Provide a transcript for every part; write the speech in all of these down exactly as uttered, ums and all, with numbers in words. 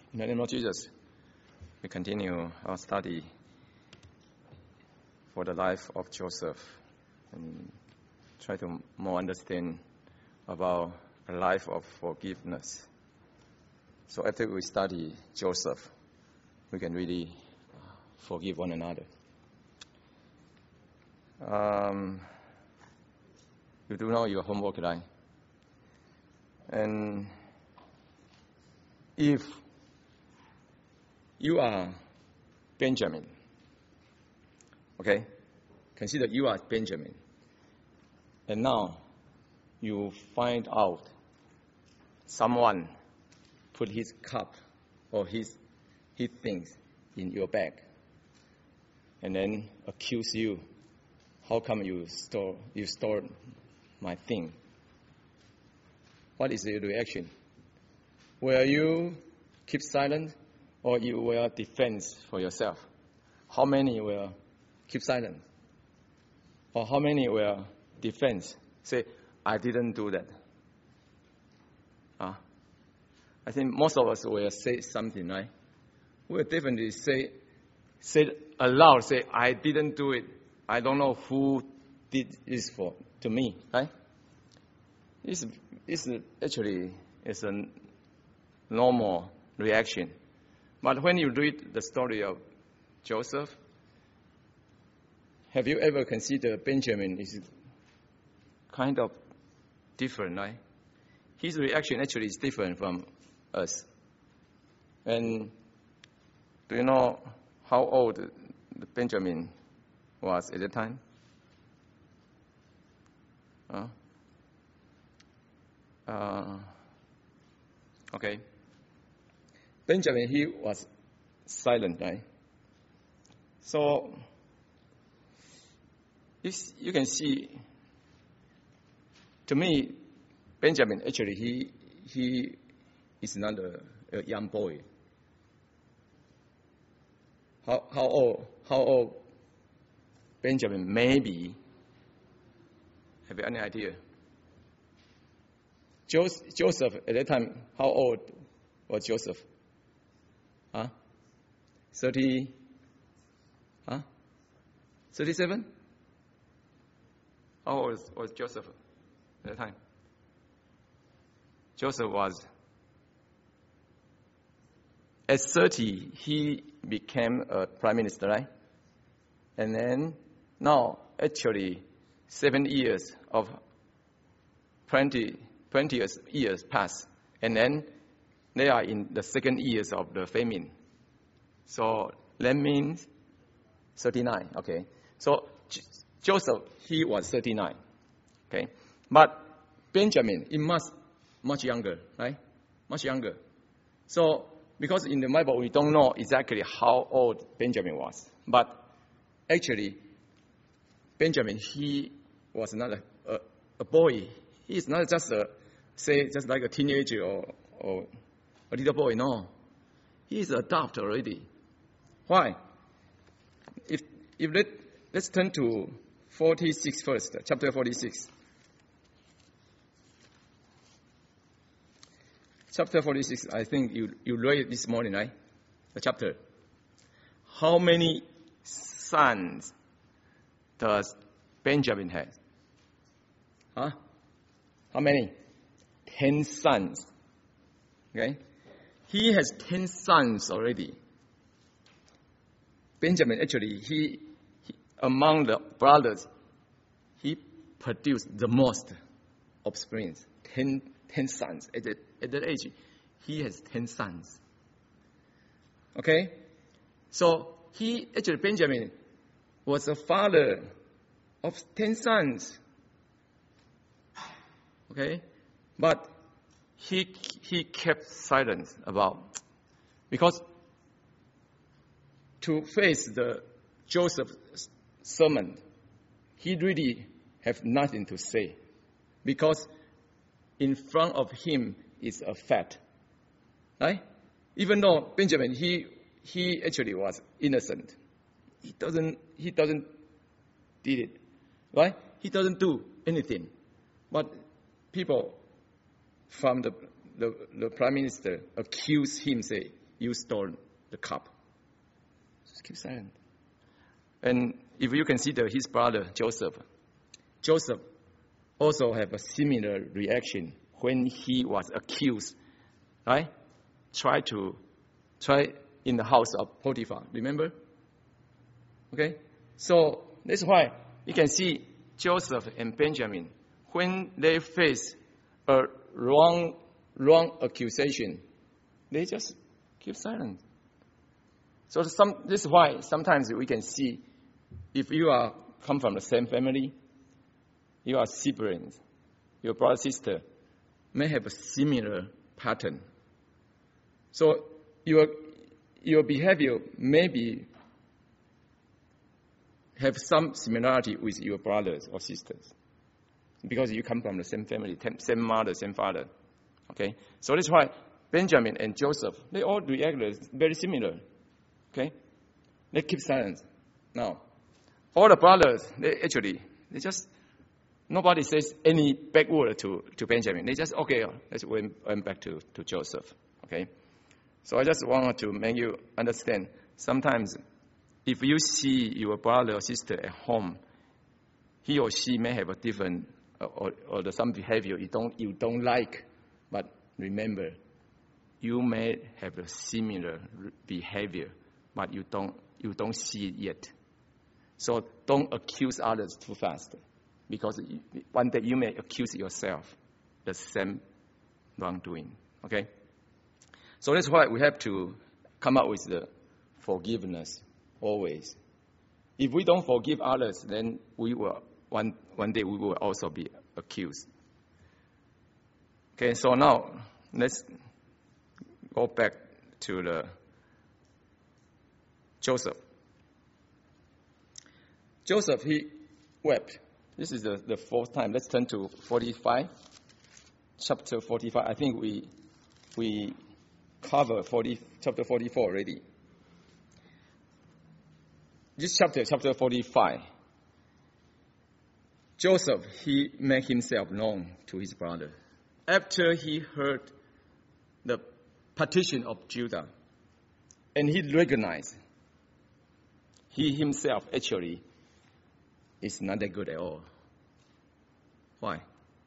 In the name of Jesus, we continue our study for the life of Joseph and try to more understand about a life of forgiveness. So after we study Joseph, we can really forgive one another. Um, you do know your homework, right? And if you are Benjamin, okay? Consider you are Benjamin. And now you find out someone put his cup or his his things in your bag and then accuse you. How come you store you stored my thing? What is your reaction? Will you keep silent or you will defend for yourself? How many will keep silent? Or how many will defend? Say, I didn't do that. Uh, I think most of us will say something, right? We'll definitely say, say aloud, say, I didn't do it. I don't know who did this for to me, right? It's, it's actually it's a normal reaction. But when you read the story of Joseph, have you ever considered Benjamin is kind of different, right? His reaction actually is different from us. And do you know how old Benjamin was at the time? Uh, uh, okay. Benjamin, he was silent, right? So, you can see, to me, Benjamin, actually, he he is not a, a young boy. How, how old, how old Benjamin may be? Have you any idea? Joseph, Joseph, at that time, how old was Joseph? Huh? thirty, huh? thirty-seven? How old was, was Joseph at that time? Joseph was, at thirty, he became a prime minister, right? And then, now, actually, seven years of twenty, twenty years pass. And then, they are in the second years of the famine. So that means thirty-nine, okay. So J- Joseph, he was thirty-nine, okay. But Benjamin, he must much younger, right? Much younger. So because in the Bible, we don't know exactly how old Benjamin was. But actually, Benjamin, he was not a, a, a boy. He is not just a, say, just like a teenager or, or a little boy, no. He is adult already. Why? If if let let's turn to forty-six first, chapter forty-six. Chapter forty-six, I think you, you read it this morning, right? The chapter. How many sons does Benjamin have? Huh? How many? Ten sons. Okay? He has ten sons already. Benjamin, actually, he, he among the brothers, he produced the most offspring. Ten, ten sons. At, the, at that age, he has ten sons. Okay? So, he, actually, Benjamin was a father of ten sons. Okay? But he he kept silence about, because to face the Joseph sermon, he really have nothing to say, because in front of him is a fact, right? Even though Benjamin, he he actually was innocent, he doesn't he doesn't did it, right? He doesn't do anything, but people from the the, the prime minister accuse him, say you stole the cup. Just keep silent. And if you consider his brother, Joseph, Joseph also have a similar reaction when he was accused, right? Try to, try in the house of Potiphar, remember? Okay? So that's why you can see Joseph and Benjamin, when they face a wrong, wrong accusation, they just keep silent. So some, this is why sometimes we can see if you are come from the same family, you are siblings, your brother sister may have a similar pattern. So your your behavior may be have some similarity with your brothers or sisters because you come from the same family, same mother, same father. Okay, so that's why Benjamin and Joseph, they all react very similar. Okay, they keep silence. Now, all the brothers, they actually, they just, nobody says any bad word to, to Benjamin. They just, okay, let's went, went back to, to Joseph. Okay, so I just wanted to make you understand, sometimes if you see your brother or sister at home, he or she may have a different or, or the, some behavior you don't you don't like, but remember, you may have a similar behavior, but you don't you don't see it yet. So don't accuse others too fast, because one day you may accuse yourself the same wrongdoing. Okay, so that's why we have to come up with the forgiveness. Always. If we don't forgive others, then we will one one day we will also be accused. Okay, so now let's go back to the Joseph. Joseph, he wept. This is the, the fourth time. Let's turn to forty-five, chapter forty-five. I think we we cover forty chapter forty-four already. This chapter, chapter forty-five, Joseph, he made himself known to his brother. After he heard the petition of Judah, and he recognized he himself actually is not that good at all. Why?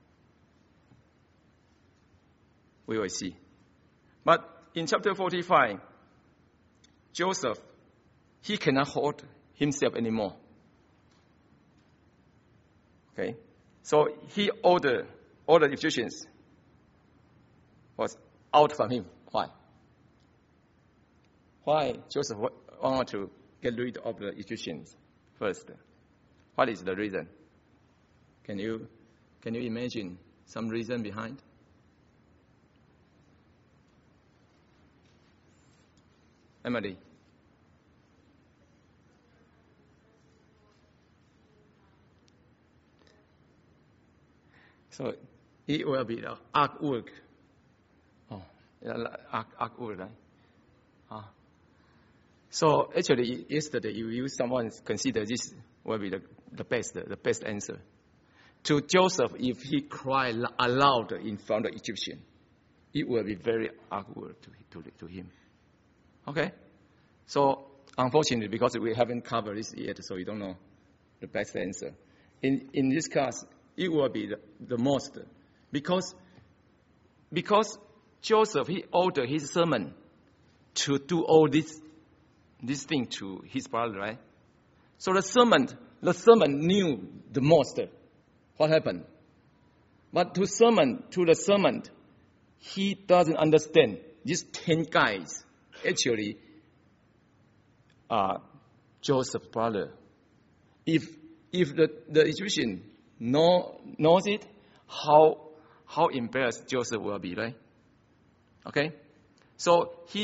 We will see. But in chapter forty-five, Joseph, he cannot hold himself anymore. Okay, so he ordered all the Egyptians was out from him. Why? Why Joseph wanted to get rid of the Egyptians first? What is the reason? Can you can you imagine some reason behind? Emily. So it will be the artwork. Oh, artwork, right? Ah. So actually, yesterday you used someone consider this will be the, the best the best answer to Joseph. If he cried aloud in front of the Egyptian, it will be very awkward to, to to him. Okay, so unfortunately, because we haven't covered this yet, so we don't know the best answer. In in this class, it will be the, the most, because because Joseph, he ordered his servant to do all this this thing to his brother, right? So the servant, the servant knew the most what happened. But to servant, to the servant, he doesn't understand. These ten guys actually are Joseph's brother. If if the, the Egyptian know, knows it, how how embarrassed Joseph will be, right? Okay? So he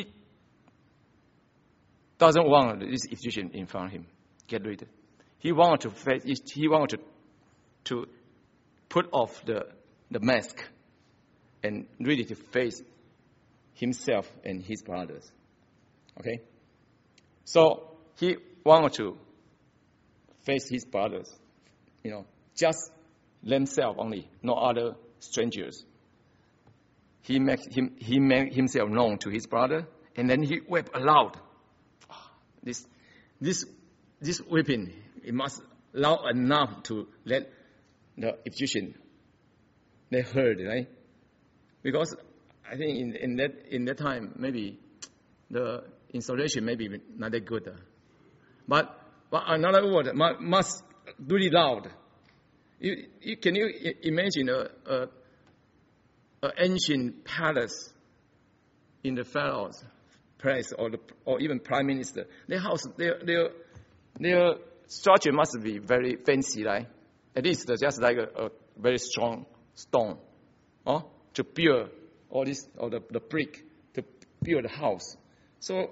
doesn't want this Egyptian in front of him. Get rid of it. He wanted to face, he wanted to, to put off the, the mask and really to face himself and his brothers. Okay? So he wanted to face his brothers, you know, just themselves only, no other strangers. He made him he made himself known to his brother, And then he wept aloud. This, this, this weeping, it must loud enough to let the Egyptian, they heard, right? Because I think in, in that in that time, maybe the installation may be not that good. But, but another word, must really loud. You, you, can you imagine a, a, a ancient palace in the Pharaoh's place, or the, or even prime minister? Their house, their their their structure must be very fancy, right? At least just like a, a very strong stone, oh, to build all this, or the, the brick to build the house. So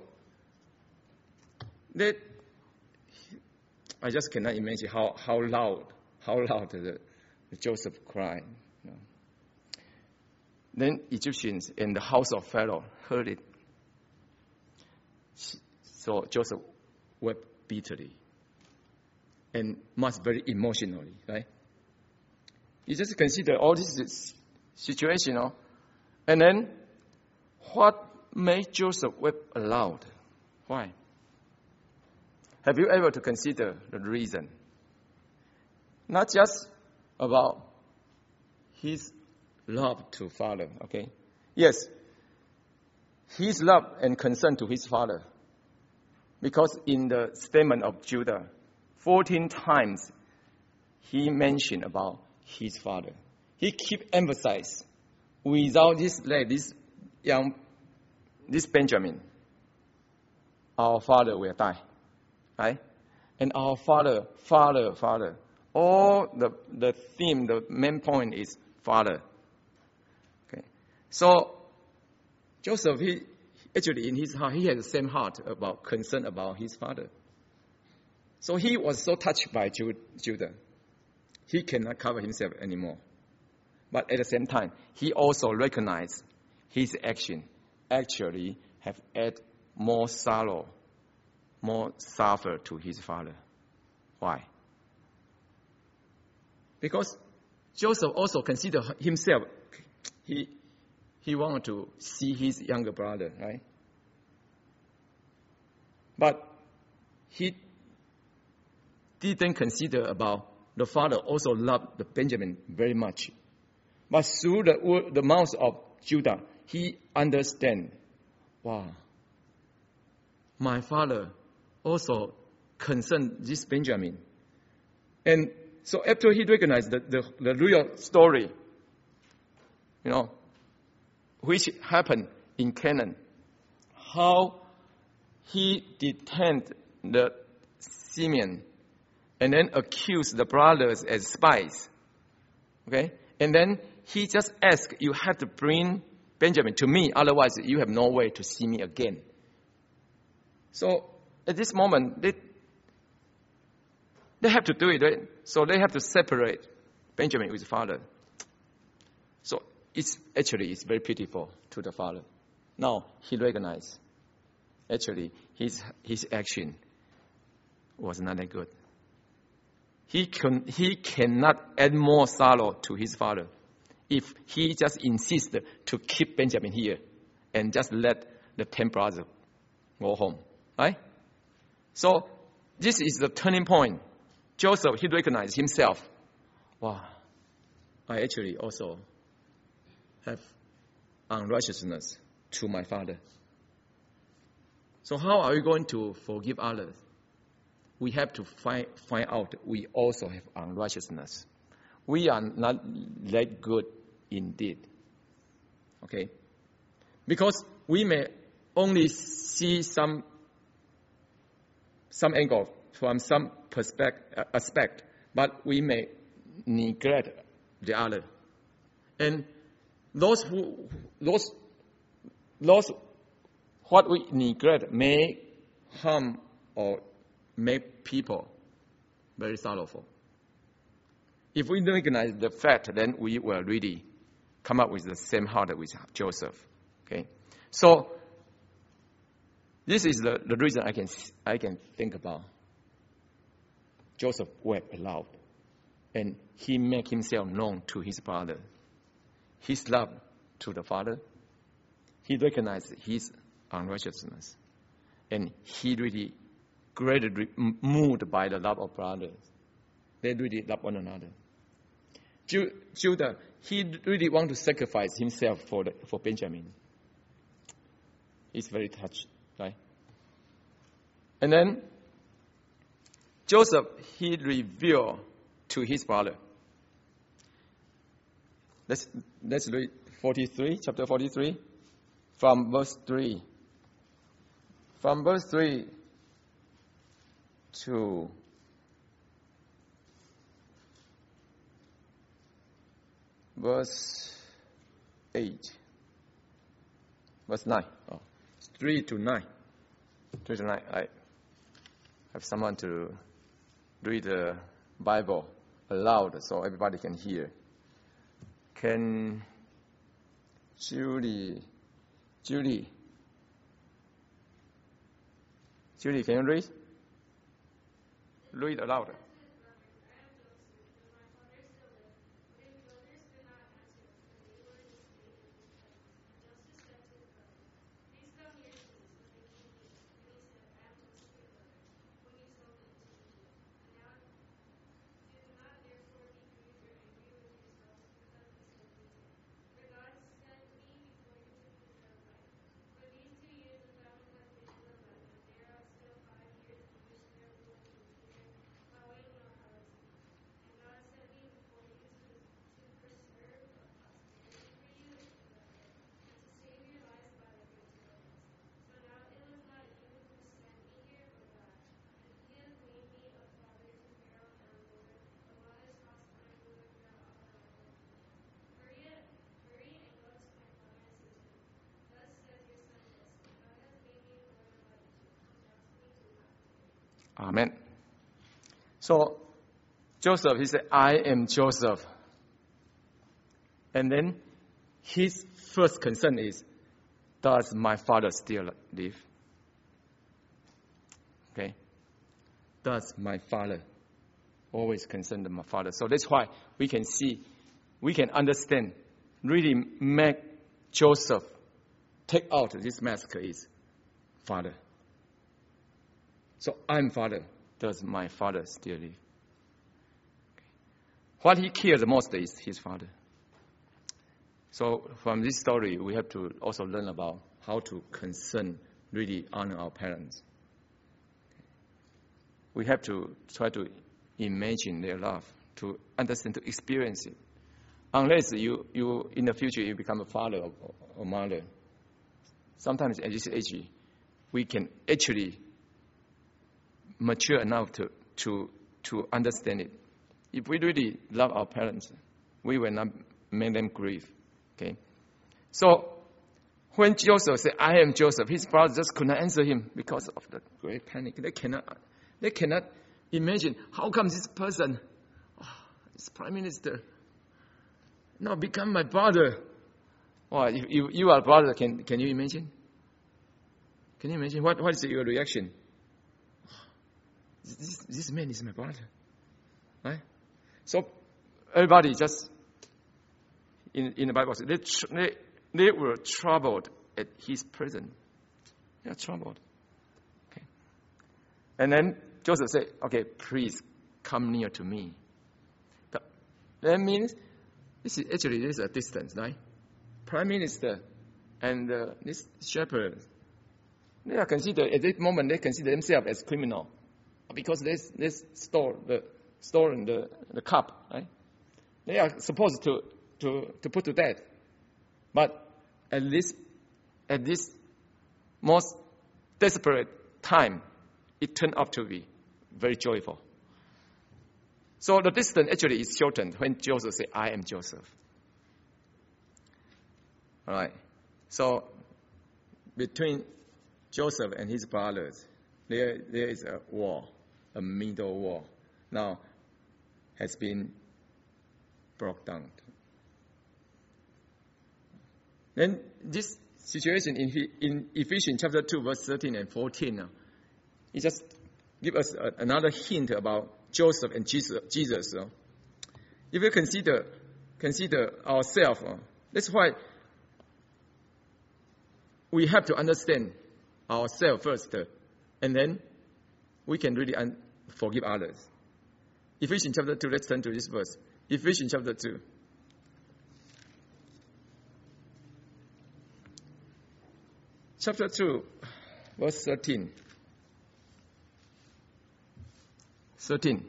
that I just cannot imagine how, how loud, how loud the, the Joseph cried. You know. Then Egyptians in the house of Pharaoh heard it. So Joseph wept bitterly and must very emotionally, right? You just consider all this situation, you know? And then what made Joseph weep aloud? Why? Have you ever to consider the reason? Not just about his love to father, okay? Yes, his love and concern to his father. Because in the statement of Judah, fourteen times he mentioned about his father. He keep emphasize, without this lad, this young, this Benjamin, our father will die, right? And our father, father, father. All the the theme, the main point is father. Okay, so Joseph, he actually in his heart, he has the same heart about concern about his father. So he was so touched by Judah, he cannot cover himself anymore. But at the same time, he also recognized his action actually have added more sorrow, more suffer to his father. Why? Because Joseph also considered himself, he he wanted to see his younger brother, right? But he didn't consider about the father also loved the Benjamin very much. But through the, the mouth of Judah, he understand, wow, my father also concerned this Benjamin. And so after he recognized the, the, the real story, you know, which happened in Canaan, how he detained the Simeon and then accused the brothers as spies. Okay? And then he just asked, you have to bring Benjamin to me, otherwise you have no way to see me again. So at this moment, they, they have to do it, right? So they have to separate Benjamin with his father. So it's actually it's very pitiful to the father. Now he recognized actually his his action was not that good. He can he cannot add more sorrow to his father if he just insisted to keep Benjamin here and just let the ten brothers go home, right? So this is the turning point. Joseph, he recognized himself. Wow, I actually also have unrighteousness to my father. So how are we going to forgive others? We have to find find out we also have unrighteousness. We are not that good indeed. Okay? Because we may only see some some angle from some perspective, aspect, but we may neglect the other. And those who those those what we neglect may harm or make people very sorrowful. If we recognize the fact, then we will really come up with the same heart with Joseph. Okay, so this is the, the reason I can I can think about. Joseph wept aloud, and he made himself known to his brother. His love to the father, he recognized his unrighteousness. And he really greatly moved by the love of brothers. They really love one another. Judah, he really want to sacrifice himself for the, for Benjamin. He's very touched, right? And then Joseph, he revealed to his brother. Let's let's read forty-three, chapter forty-three, from verse three. From verse three to verse eight. Verse nine. Oh, three to nine. Three to nine. I have someone to read the Bible aloud so everybody can hear. Can Julie, Julie, Julie, can you read? Read aloud. Amen. So Joseph, he said, I am Joseph. And then his first concern is, does my father still live? Okay. Does my father always concern my father? So that's why we can see, we can understand, really make Joseph take out this mask is father. So I'm father. Does my father still live? Okay. What he cares the most is his father. So from this story, we have to also learn about how to concern, really honor our parents. We have to try to imagine their love, to understand, to experience it. Unless you, you in the future, you become a father or, or mother. Sometimes at this age, we can actually mature enough to, to, to understand it. If we really love our parents, we will not make them grieve. Okay? So, when Joseph said, I am Joseph, his brothers just could not answer him because of the great panic. They cannot, they cannot imagine, how come this person, oh, this prime minister, now become my brother? Oh, if you, you are a brother, can, can you imagine? Can you imagine? What, what is your reaction? This, this man is my brother. Right? So everybody just, in, in the Bible, they, they, they were troubled at his presence. They are troubled. Okay. And then Joseph said, okay, please come near to me. But that means, this is actually this is a distance, right? Prime Minister and uh, this shepherd, they are considered, at that moment, they consider themselves as criminal. Because they, they stole the stolen the, the cup, right? They are supposed to, to, to put to death. But at this at this most desperate time, it turned out to be very joyful. So the distance actually is shortened when Joseph said, I am Joseph. All right. So between Joseph and his brothers, there there is a war. A middle war now has been broke down. Then this situation in, in Ephesians chapter two, verse thirteen and fourteen, now, it just gives us a, another hint about Joseph and Jesus. Jesus uh. If we consider consider ourselves, uh, that's why we have to understand ourselves first, and then we can really un- forgive others. Ephesians chapter two, let's turn to this verse. Ephesians chapter two. Chapter two, verse thirteen. thirteen.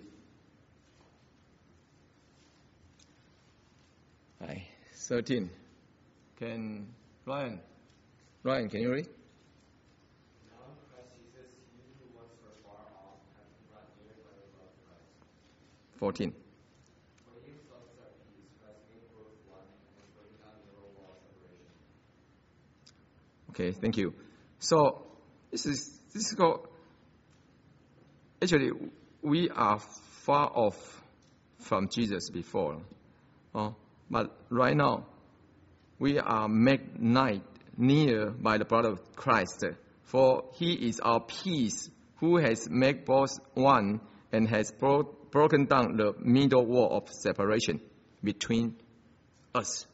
Hi, thirteen. Can Ryan, Ryan, can you read? Now in Christ Jesus, you who once were far off have been brought near by the love of Christ. fourteen. For he himself is our peace, who has made both one and has broken down the middle wall of separation. Okay, thank you. So this is this is called. Actually, we are far off from Jesus before, oh, but right now we are made nigh near by the blood of Christ. For he is our peace, who has made both one and has bro- broken down the middle wall of separation between us.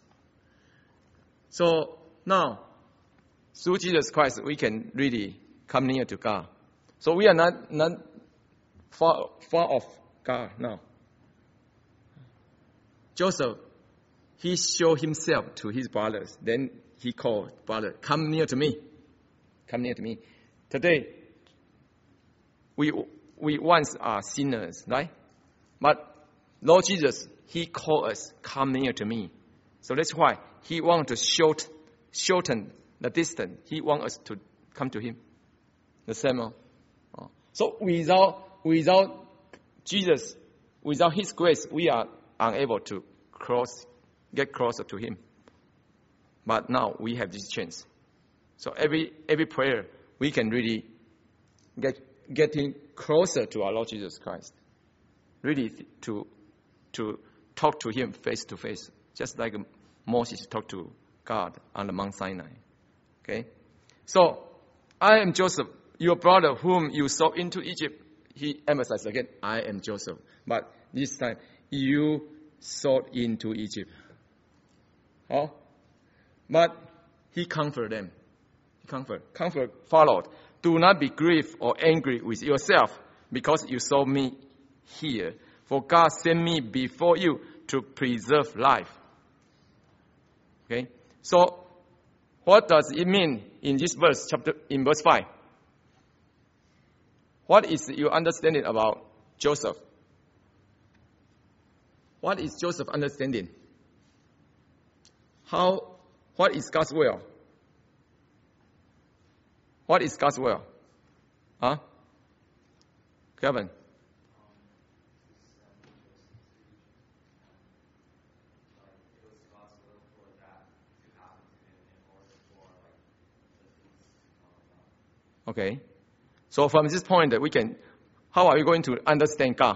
So now, through Jesus Christ, we can really come near to God. So we are not, not far, far off God now. Joseph, he showed himself to his brothers. Then he called, brother, come near to me. Come near to me. Today, we we once are sinners, right? But Lord Jesus, he called us, come near to me. So that's why he wants to short, shorten the distance. He wants us to come to him. The same. Oh. So without without Jesus, without his grace, we are unable to cross, get closer to him. But now we have this chance. So every every prayer, we can really get getting closer to our Lord Jesus Christ. Really to to talk to him face to face, just like Moses talked to God on the Mount Sinai. Okay? So, I am Joseph, your brother whom you sold into Egypt. He emphasized again, I am Joseph. But this time, you sold into Egypt. Oh? But he comforted them. He comfort, comfort followed. Do not be grieved or angry with yourself because you sold me here. For God sent me before you to preserve life. Okay? So, what does it mean in this verse, chapter in verse five? What is your understanding about Joseph? What is Joseph's understanding? How? What is God's will? What is God's will? Huh? Kevin? Okay. So from this point that we can, how are we going to understand God?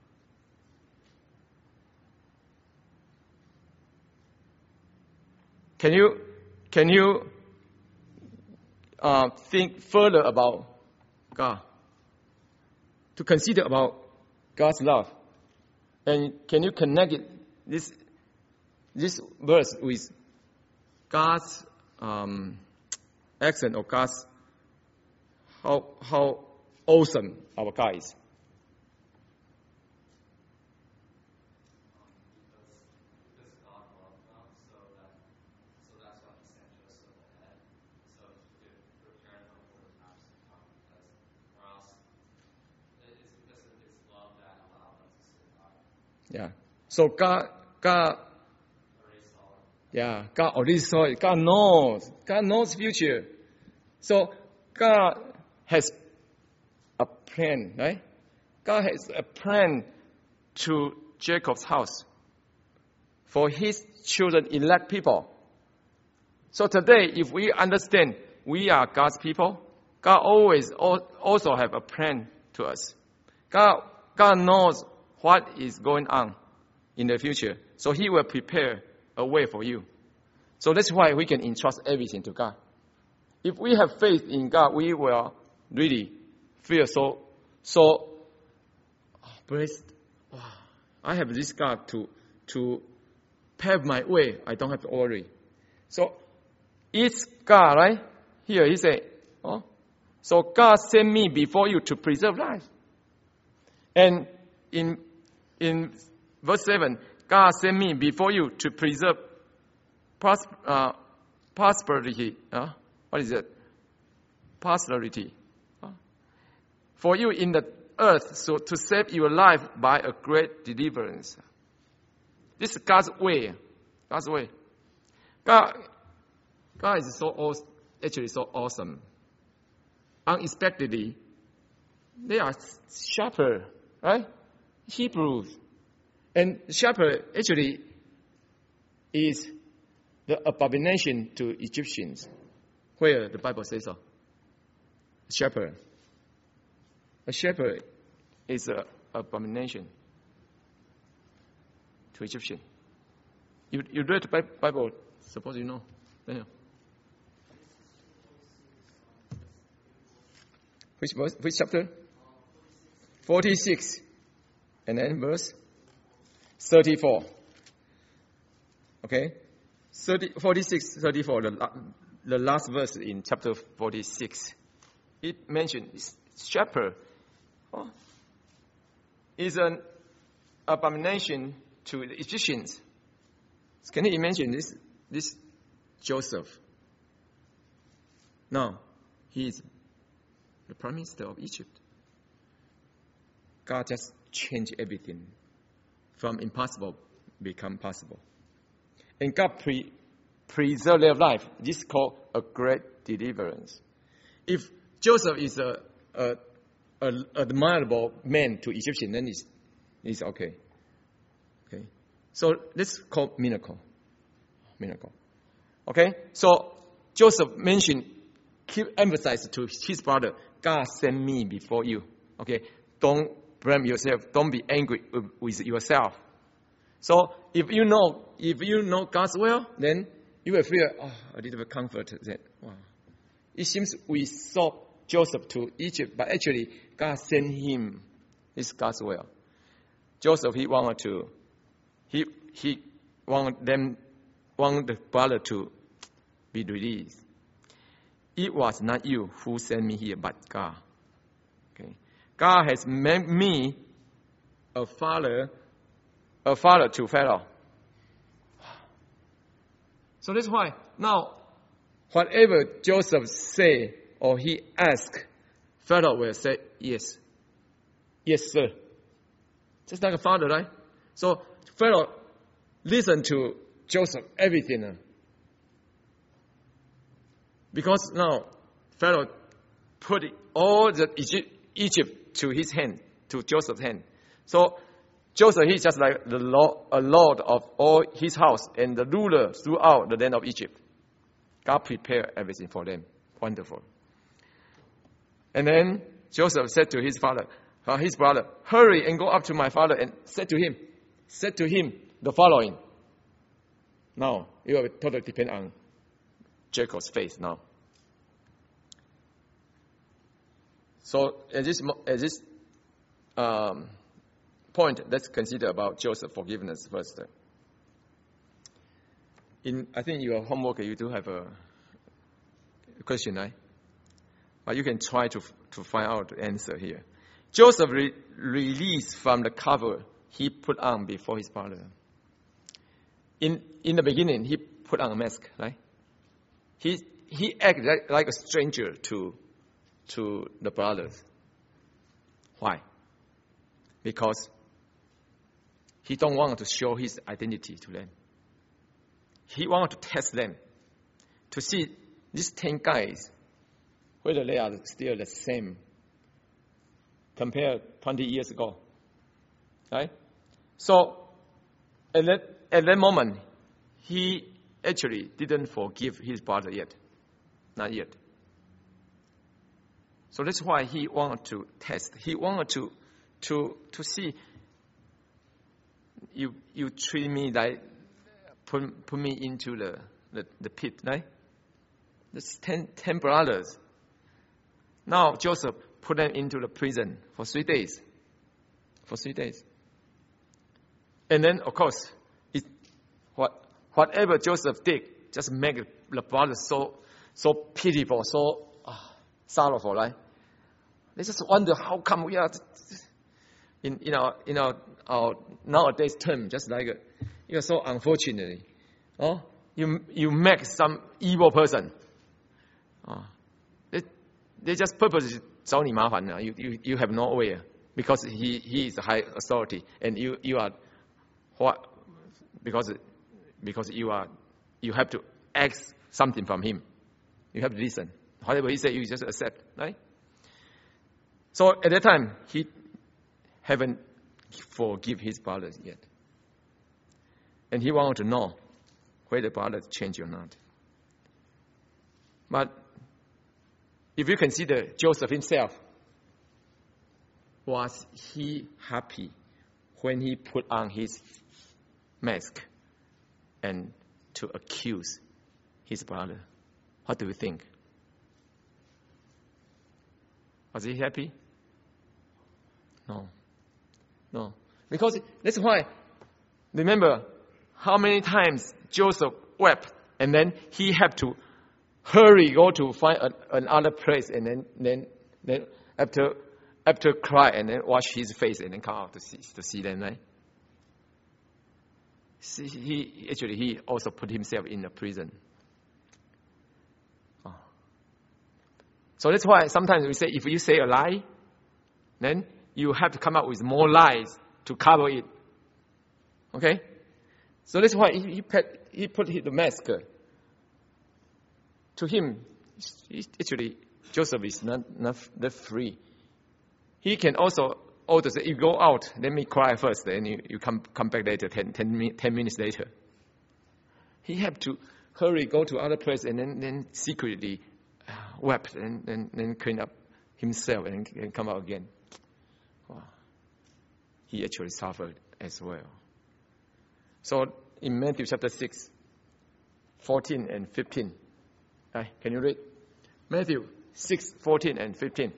Can you, can you uh, think further about God? To consider about God's love. And can you connect it, this, this verse with God's um, action or God's How how awesome our God is. Because God loved them, so that so that's why he sent Joseph ahead, so to prepare them for the times to come. Because or else it's because of his love that allowed them to survive. Yeah. So God God Erase all. yeah, God already saw it. God knows. God knows future. So God has a plan, right? God has a plan to Jacob's house for his children, elect people. So today, if we understand we are God's people, God always also have a plan to us. God, God knows what is going on in the future. So he will prepare a way for you. So that's why we can entrust everything to God. If we have faith in God, we will really feel so, so blessed. Wow, I have this God to, to pave my way. I don't have to worry. So it's God, right? here he say, oh, so God sent me before you to preserve life. And in in verse seven, God sent me before you to preserve pros- uh, prosperity. Uh, what is it? Prosperity. Uh, for you in the earth, so to save your life by a great deliverance. This is God's way. God's way. God, God is so awesome, actually so awesome. Unexpectedly, they are shepherd, right? Hebrews. And shepherd actually is the abomination to Egyptians. Where the Bible says so. Shepherd. A shepherd is an abomination to Egyptian. You you read the Bible, suppose you know. Daniel. Which verse? Which chapter? forty-six. And then verse thirty-four. Okay? thirty, forty-six, thirty-four, the, the last verse in chapter forty-six. It mentions shepherd oh, is an abomination to the Egyptians. Can you imagine this, this Joseph? Now, he is the prime minister of Egypt. God just changed everything from impossible become possible. And God pre- preserved their life. This is called a great deliverance. If Joseph is a, a, a admirable man to Egyptian, then it's, it's okay. Okay. So this is called miracle. Miracle. Okay? So Joseph mentioned, keep emphasize to his brother, God sent me before you. Okay? Don't blame yourself. Don't be angry with yourself. So if you know, if you know God's will, then you will feel oh, a little bit comfort that wow. It seems we saw Joseph to Egypt, but actually God sent him. It's God's will. Joseph, he wanted to, he he wanted them, wanted the brother to be released. It was not you who sent me here, but God. Okay, God has made me a father, a father to Pharaoh. So that's why now, whatever Joseph say or he ask, Pharaoh will say yes, yes sir. Just like a father, right? So Pharaoh listened to Joseph everything. Because now Pharaoh put all the Egypt, Egypt to his hand, to Joseph's hand. So Joseph, he's just like the lord, a lord of all his house and the ruler throughout the land of Egypt. God prepared everything for them. Wonderful. And then Joseph said to his father, uh, his brother, hurry and go up to my father and said to him, said to him the following. Now, it will totally depend on Jacob's faith now. So at this, at this um, point, let's consider about Joseph's forgiveness first. In I think your homework, you do have a question, right? But you can try to to find out the answer here. Joseph re- released from the cover he put on before his brother. In in the beginning, he put on a mask, right? He he acted like, like a stranger to to the brothers. Why? Because he don't want to show his identity to them. He wanted to test them to see these ten guys whether they are still the same compared twenty years ago, right? So at that at that moment, he actually didn't forgive his brother yet, not yet. So that's why he wanted to test. He wanted to to to see. You you treat me like put put me into the, the, the pit, right? That's ten ten brothers. Now Joseph put them into the prison for three days. For three days. And then of course, it, what whatever Joseph did just make the brothers so so pitiful, so uh, sorrowful, right? They just wonder how come we are in in our in our, our nowadays term, just like uh, you are so unfortunately, oh, you you make some evil person, uh, they they just purposely 找你麻烦了 you you you have no way because he he is a high authority and you you are what because because you are you have to ask something from him. You have to listen. Whatever he says, you just accept, right? So at that time, he haven't forgive his brothers yet. And he wanted to know whether the brothers change or not. But if you consider Joseph himself, was he happy when he put on his mask and to accuse his brother? What do you think? Was he happy? No. No. Because that's why, remember how many times Joseph wept and then he had to hurry go to find a, another place and then, then, then after, after cry and then wash his face and then come out to see, to see them, right? See, he, actually, he also put himself in a prison. Oh. So that's why sometimes we say, if you say a lie, then you have to come up with more lies to cover it. Okay? So that's why he, he, put, he put the mask. To him, actually, Joseph is not, not, not free. He can also order, say, you go out, let me cry first, then you, you come, come back later, ten, ten, ten minutes later. He had to hurry, go to other place, and then, then secretly uh, wept, and then clean up himself, and, and come out again. Wow. He actually suffered as well. So in Matthew chapter six, fourteen and fifteen, right, can you read? Matthew six, fourteen and fifteen.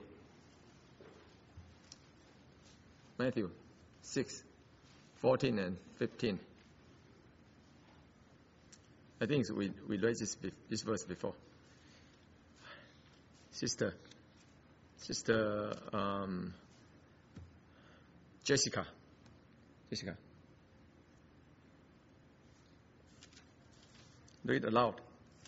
Matthew six, fourteen and fifteen. I think we, we read this, this verse before. Sister, Sister um, Jessica, Jessica, read aloud.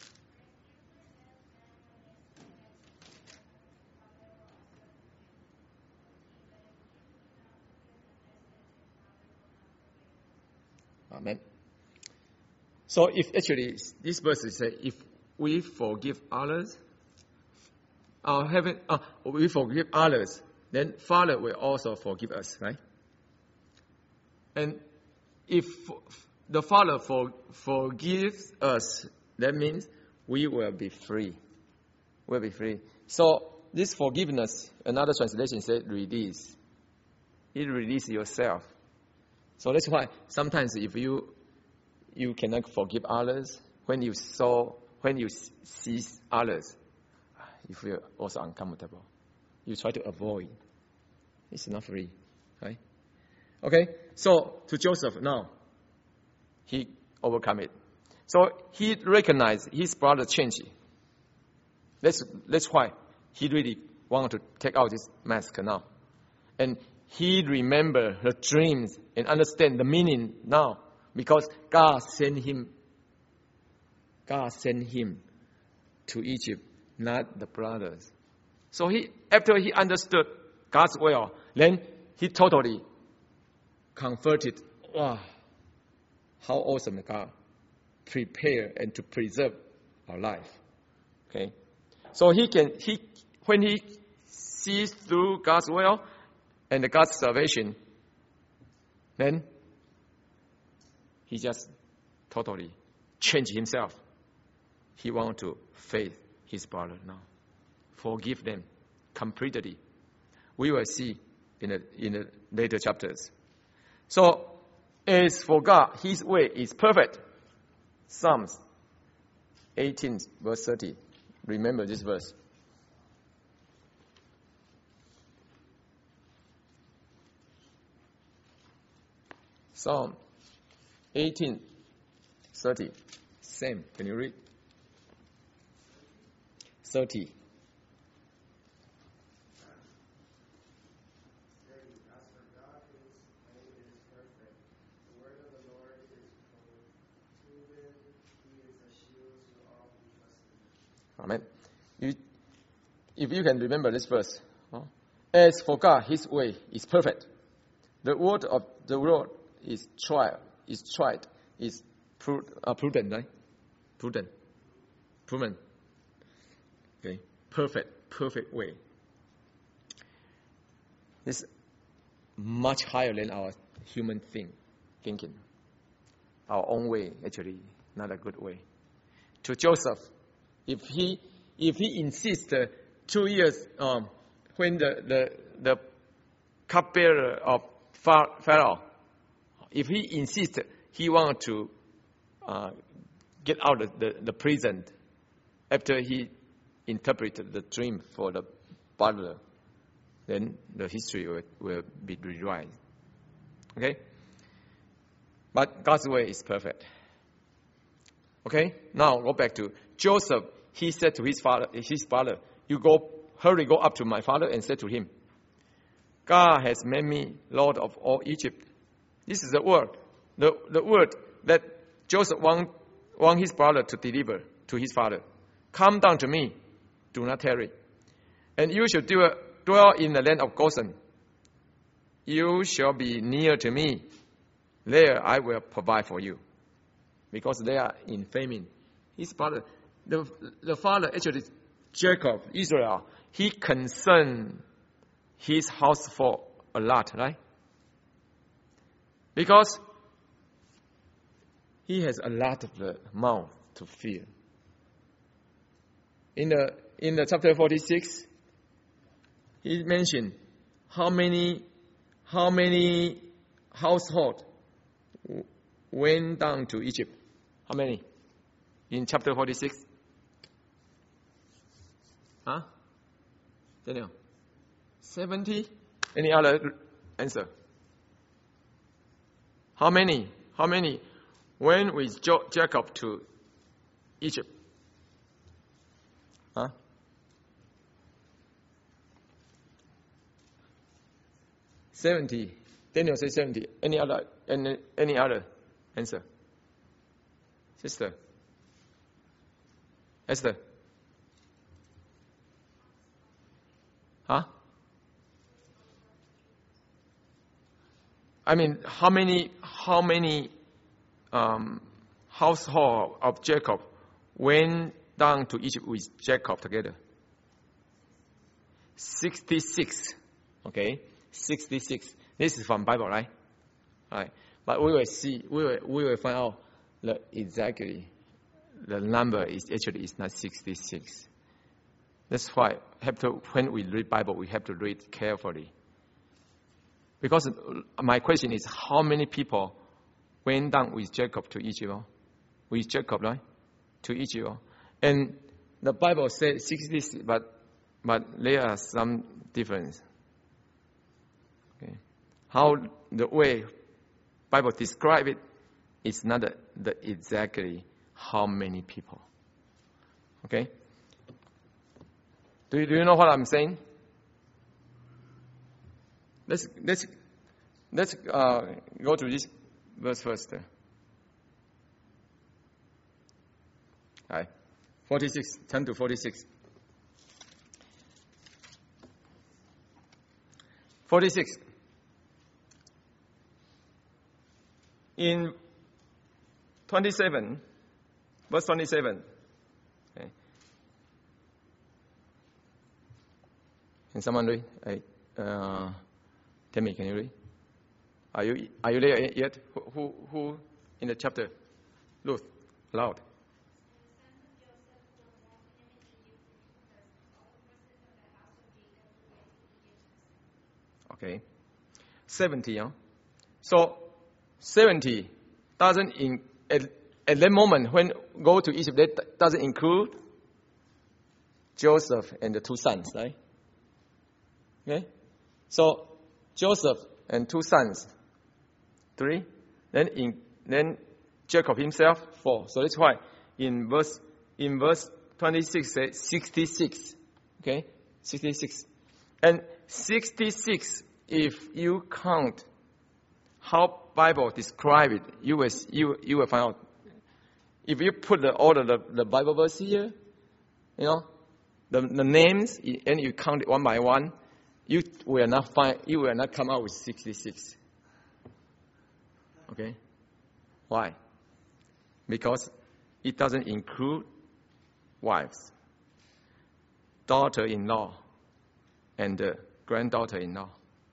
Amen. So if actually this verse says, if we forgive others, uh, heaven, uh, we forgive others, then Father will also forgive us, right? And if the Father for, forgives us, that means we will be free. We'll be free. So this forgiveness, another translation says release. It releases yourself. So that's why sometimes if you you cannot forgive others, when you saw when you see others, you feel also uncomfortable. You try to avoid. It's not free, right? Okay. So to Joseph now, he overcome it. So he recognized his brother changed. That's that's why he really wanted to take out his mask now, and he remember the dreams and understand the meaning now because God sent him. God sent him to Egypt, not the brothers. So he, after he understood God's will, then he totally converted. Wow, how awesome God prepare and to preserve our life. Okay, so he can he when he sees through God's will and God's salvation, then he just totally changed himself. He wants to face his brother now, forgive them completely. We will see in the, in the later chapters. So, as for God, his way is perfect. Psalms eighteen, verse thirty. Remember this verse. Psalm eighteen, thirty. Same. Can you read? thirty. Amen. You, if you can remember this verse, huh? As for God, His way is perfect. The word of the Lord is tried, is tried, is pru- uh, prudent, right? Prudent, prudent. Okay, perfect, perfect way. It's much higher than our human thing, thinking. Our own way, actually, not a good way. To Joseph, if he if he insists uh, two years um, when the the the cupbearer of Pharaoh, if he insists he wants to uh, get out of the, the prison after he interpreted the dream for the butler, then the history will, will be rewritten. Okay? But God's way is perfect. Okay? Now go back to Joseph. He said to his father, his father, you go, hurry, go up to my father and said to him, God has made me Lord of all Egypt. This is the word, the, the word that Joseph want, want his brother to deliver to his father. Come down to me, do not tarry. And you shall dwell, dwell in the land of Goshen. You shall be near to me. There I will provide for you. Because they are in famine. His father, the, the father, actually Jacob, Israel, he concerned his house for a lot, right? Because he has a lot of the mouth to fill. In the in the chapter forty-six, he mentioned how many how many household went down to Egypt. How many? In chapter forty-six? Huh? Daniel? seventy? Any other answer? How many? How many went with jo- Jacob to Egypt? Huh? seventy. Daniel says seventy. Any other any, any other answer? Sister? Esther? Huh? I mean, how many how many um, household of Jacob went down to Egypt with Jacob together? Sixty-six. Okay, sixty-six. This is from Bible, right? Right. But we will see. We will we will find out that exactly the number is actually is not sixty-six. That's why have to when we read Bible we have to read carefully. Because my question is, how many people went down with Jacob to Egypt? With Jacob, right? To Egypt. And the Bible says sixty-six, but but there are some difference. Okay. How the way Bible describe it is not the, the exactly how many people. Okay. Do you, do you know what I'm saying? Let's let's let's uh, go to this verse first. All right, forty-six. Turn to forty-six. Forty-six. In twenty-seven, verse twenty-seven. Okay. Can someone read? Hey, uh, Tammy, can you read? Are you are you there yet? Who who, who in the chapter? Ruth, loud. Okay, seventy. Huh? So seventy doesn't in at, at that moment when go to Egypt, that doesn't include Joseph and the two sons, right? Okay, so Joseph and two sons, three. Then in then Jacob himself, four. So that's why in verse in verse twenty-six says sixty-six. Okay? sixty-six. And sixty-six, if you count how Bible describe it, you will, you, you will find out. If you put the order the, the Bible verse here, you know, the, the names, and you count it one by one, you will not find, you will not come out with sixty-six. Okay? Why? Because it doesn't include wives, daughter-in-law, and uh, granddaughter-in-law.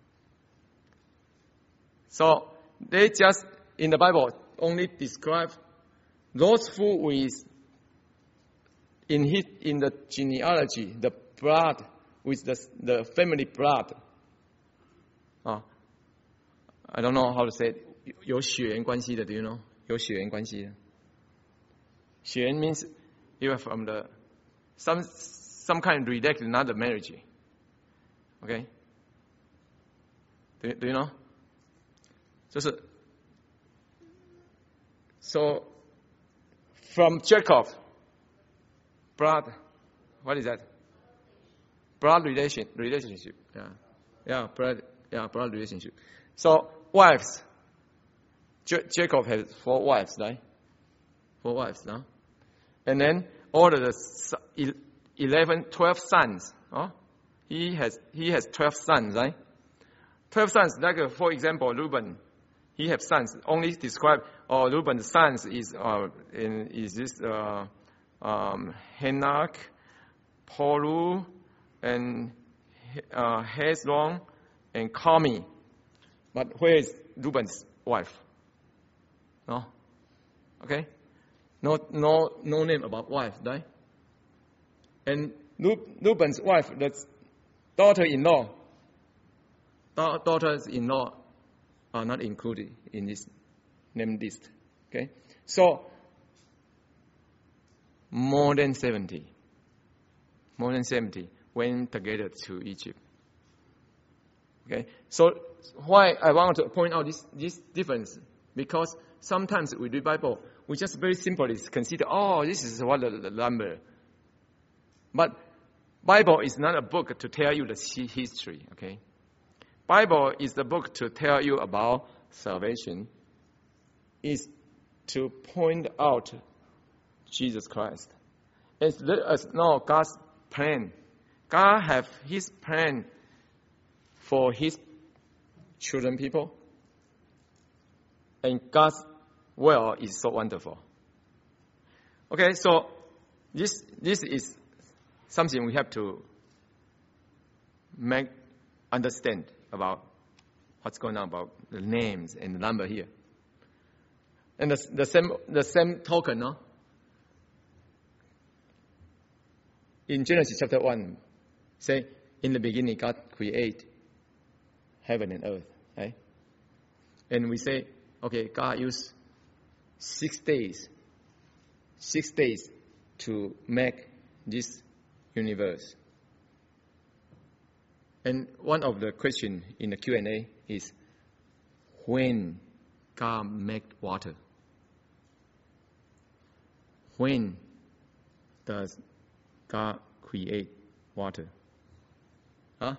So they just, in the Bible, only describe those who with, in his, in the genealogy, the blood, with the, the family blood. Uh, I don't know how to say it. 有血缘关系的, do you know? 有血缘关系的. 血缘 means you are from the, some, some kind related, not the marriage. Okay? Do, do you know? 就是 so from Jacob, blood, what is that? Blood relation, relationship. Yeah, yeah, blood, yeah, blood relationship. So wives, J- Jacob has four wives, right? Four wives, no? And then all of the eleven, twelve sons. Oh, he has he has twelve sons, right? Twelve sons. Like uh, for example, Reuben. He has sons. Only describe, oh, Reuben's sons is uh, in, is this uh, um, Hanok, Palu, and uh, Hezron, and Carmi. But where is Reuben's wife? No, okay, no, no, no name about wife, right? And Reuben's wife, that's daughter-in-law. Da- daughters-in-law are not included in this name list. Okay? So, more than seventy. More than seventy went together to Egypt. Okay? So, why I want to point out this, this difference? Because sometimes we read Bible, we just very simply consider, oh, this is what the, the number. But Bible is not a book to tell you the history, okay? Bible is the book to tell you about salvation. Is to point out Jesus Christ. It's let us know God's plan. God have His plan for His children people. And God's will is so wonderful. Okay, so this this is something we have to make understand about what's going on about the names and the number here. And the, the same the same token, no? In Genesis chapter one, say, in the beginning God created heaven and earth, right? And we say, okay, God used six days, six days to make this universe. And one of the questions in the Q and A is, when God made water? When does God create water? Huh?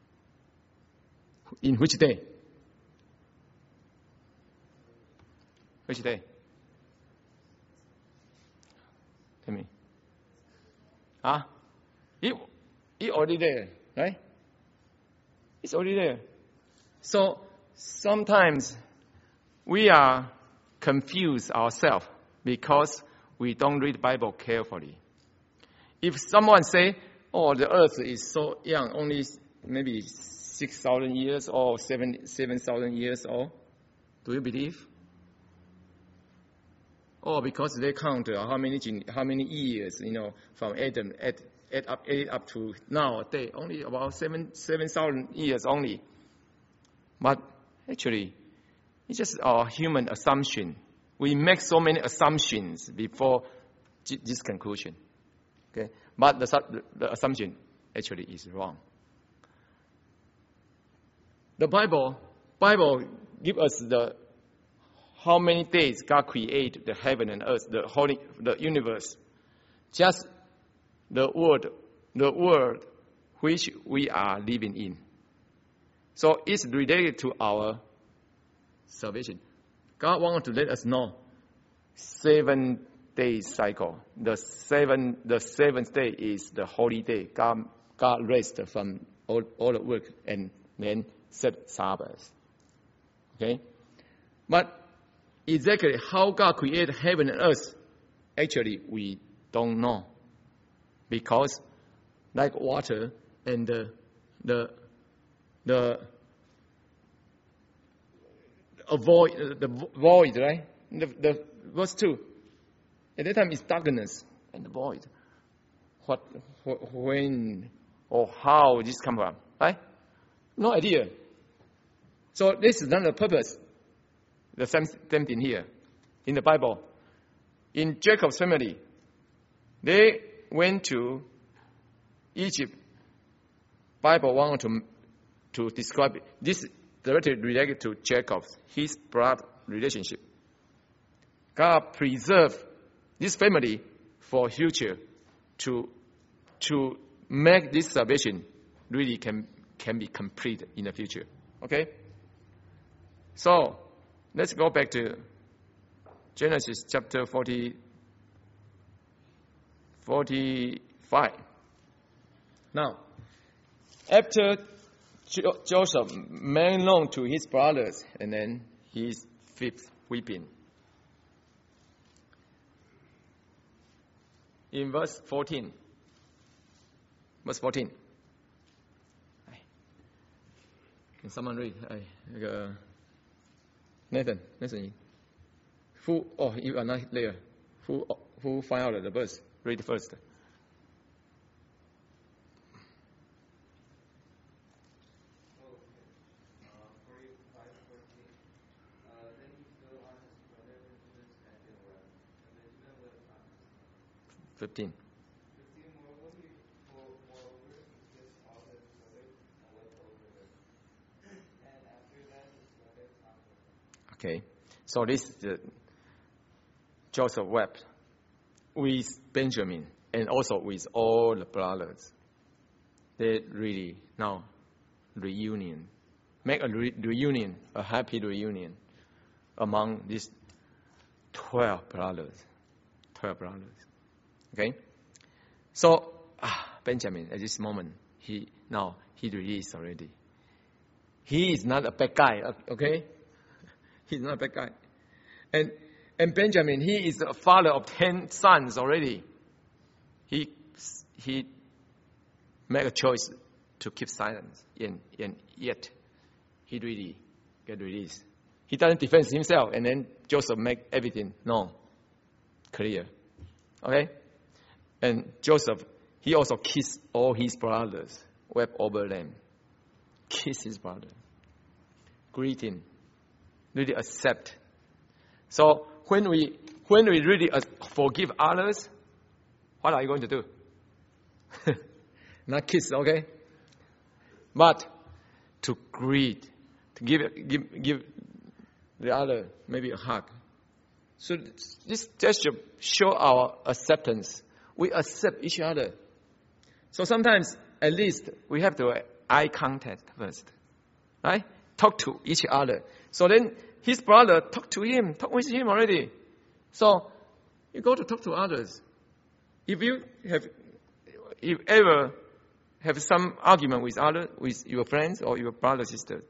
In which day? Which day? Tell me. Huh? It, it already there, right? It's already there. So sometimes we are confused ourselves because we don't read the Bible carefully. If someone say, oh, the earth is so young, only maybe six thousand years or seven seven thousand years old, do you believe? Oh, because they count uh, how many how many years, you know, from Adam add, add up add up to nowadays, only about seven seven thousand years only. But actually, it's just our human assumption. We make so many assumptions before this conclusion. Okay, but the, the assumption actually is wrong. The Bible Bible gives us the how many days God created the heaven and earth, the holy, the universe. Just the world, the world which we are living in. So it's related to our salvation. God wants to let us know seven day cycle. The seven, the seventh day is the holy day. God, God rested from all, all the work and then set Sabbath. Okay? But exactly how God created heaven and earth, actually we don't know. Because like water and the the the a void, the void, right? The, the verse two. At that time it's darkness and the void. What, when, or how this come from, right? No idea. So this is not the purpose. The same, same thing here in the Bible. In Jacob's family, they went to Egypt. Bible wanted to to describe it. This directly related to Jacob, his blood relationship. God preserved this family for future to to make this salvation really can can be complete in the future. Okay? So let's go back to Genesis chapter forty, forty-five. Now, after jo- Joseph made known to his brothers, and then he's fifth weeping. In verse fourteen, verse fourteen. Can someone read? Uh, Nathan, listen. Who? Oh, you are not there. Who? Who find out the verse? Read first. Fifteen. Okay, so this is the Joseph wept with Benjamin and also with all the brothers. They really now reunion, make a re- reunion, a happy reunion among these twelve brothers. Twelve brothers. Okay, so ah, Benjamin at this moment he now he released already. He is not a bad guy. Okay. He's not a bad guy. And and Benjamin, he is a father of ten sons already. He he made a choice to keep silence, and, and yet he really get released. He doesn't defend himself, and then Joseph make everything known, clear. Okay? And Joseph, he also kissed all his brothers, wept over them. Kiss his brother. Greeting. Really accept. So when we when we really forgive others, what are you going to do? Not kiss, okay? But to greet, to give give give the other maybe a hug. So this gesture show our acceptance. We accept each other. So sometimes at least we have to eye contact first, right? Talk to each other. So then his brother talked to him, talk with him already. So you go to talk to others. If you have, if ever have some argument with other, with your friends or your brother, sister,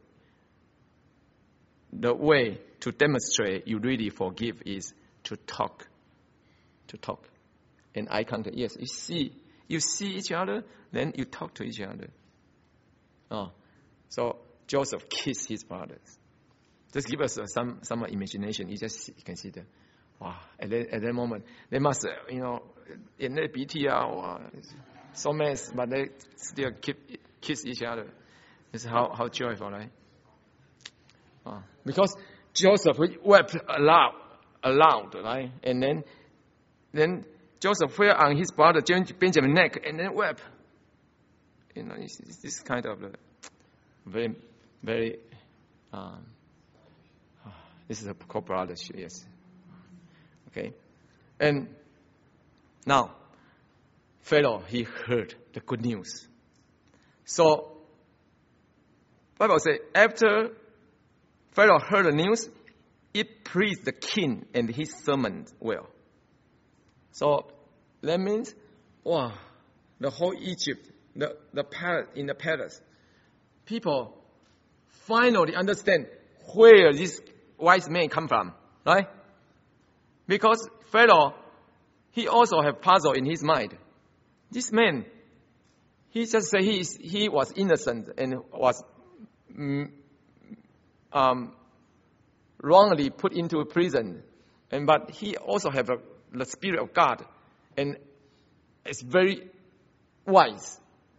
the way to demonstrate you really forgive is to talk, to talk, and eye contact. Yes, you see, you see each other, then you talk to each other. Oh, so Joseph kissed his brothers. Just give us uh, some some imagination. You just you can see the, wow. At that, at that moment, they must, uh, you know, in their B T R, wow, so mess, but they still keep kiss each other. This is how how joyful, right? Oh. Because Joseph wept aloud, aloud, right? And then then Joseph fell on his brother Benjamin's neck and then wept. You know, it's, it's this kind of uh, very very. Um, This is a co-brothership, yes. Okay. And now, Pharaoh, he heard the good news. So, Bible says, after Pharaoh heard the news, it pleased the king and his servants well. So, that means, wow, the whole Egypt, the, the palace, in the palace, people finally understand where this wise man come from, right? Because Pharaoh, he also have puzzle in his mind. This man, he just say he is, he was innocent and was mm, um, wrongly put into prison, and but he also have a, the spirit of God, and is very wise.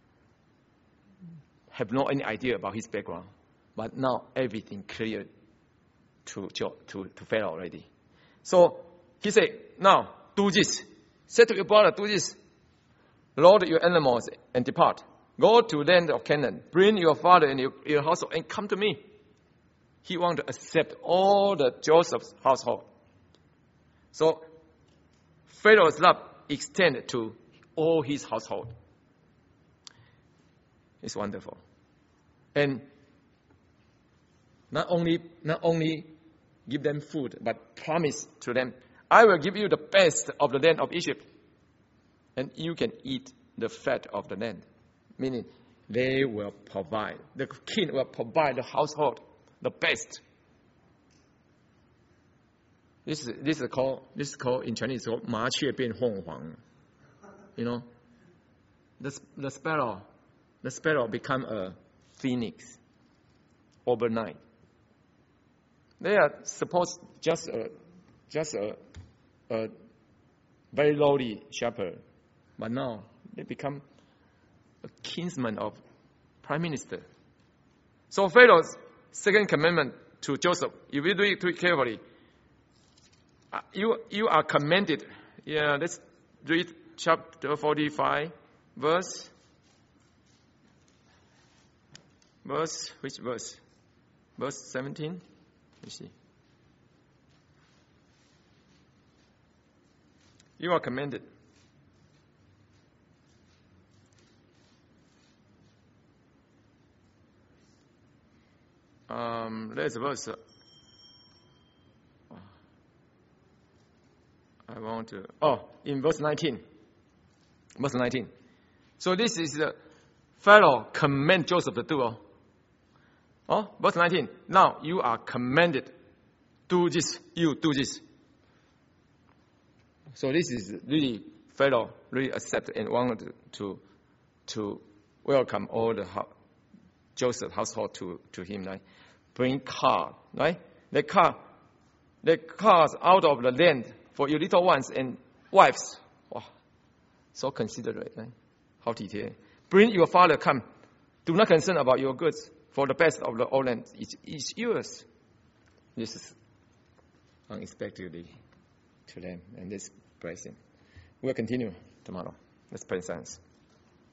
Have no any idea about his background, but now everything clear to to to Pharaoh already. So he said, "Now do this. Say to your brother, do this. Load your animals and depart. Go to land of Canaan. Bring your father and your, your household and come to me." He wanted to accept all the Joseph's household. So Pharaoh's love extended to all his household. It's wonderful. And not only not only give them food, but promise to them, "I will give you the best of the land of Egypt, and you can eat the fat of the land." Meaning, they will provide, the king will provide the household the best. This is this is called this is called in Chinese called 麻雀变凤凰. You know, the the sparrow, the sparrow become a phoenix overnight. They are supposed just a just a, a very lowly shepherd, but now they become a kinsman of prime minister. So Pharaoh's second commandment to Joseph, if you do it too carefully, uh, you you are commanded. Yeah, let's read chapter forty-five, verse. Verse which verse? Verse seventeen. You see. You are commanded. Um, there's a verse. Uh, I want to. Oh, in verse nineteen. Verse nineteen. So this is the Pharaoh command Joseph to do. Oh, oh verse nineteen. Now you are commanded. Do this. You do this. So this is really Pharaoh really accepted and wanted to to welcome all the Joseph household to, to him, right? Bring car, right? The car, the cars out of the land for your little ones and wives. Wow, so considerate, right? How detailed. Bring your father, come. Do not concern about your goods, for the best of the old land is, is yours. This is unexpectedly to them, and this blessing. We'll continue tomorrow. Let's pray in silence.